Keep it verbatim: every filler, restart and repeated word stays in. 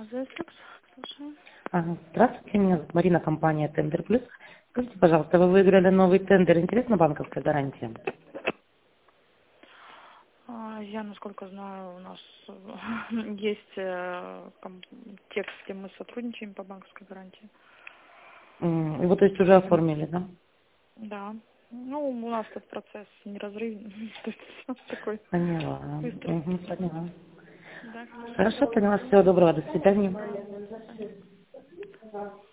Азэсекс, слушаю. Ага. Здравствуйте, меня зовут Марина, компания Тендер Плюс. Скажите, пожалуйста, вы выиграли новый тендер, интересна банковская гарантия? А, Я, насколько знаю, у нас э, есть э, ком- текст, где мы сотрудничаем по банковской гарантии. М, Его, то есть, уже оформили, да? Да. Ну, у нас этот процесс неразрывный, то есть всё такой Поняла. быстрый. Угу, поняла. Да, хорошо. Хорошо, поняла. Всего доброго, до свидания. Да, до свидания.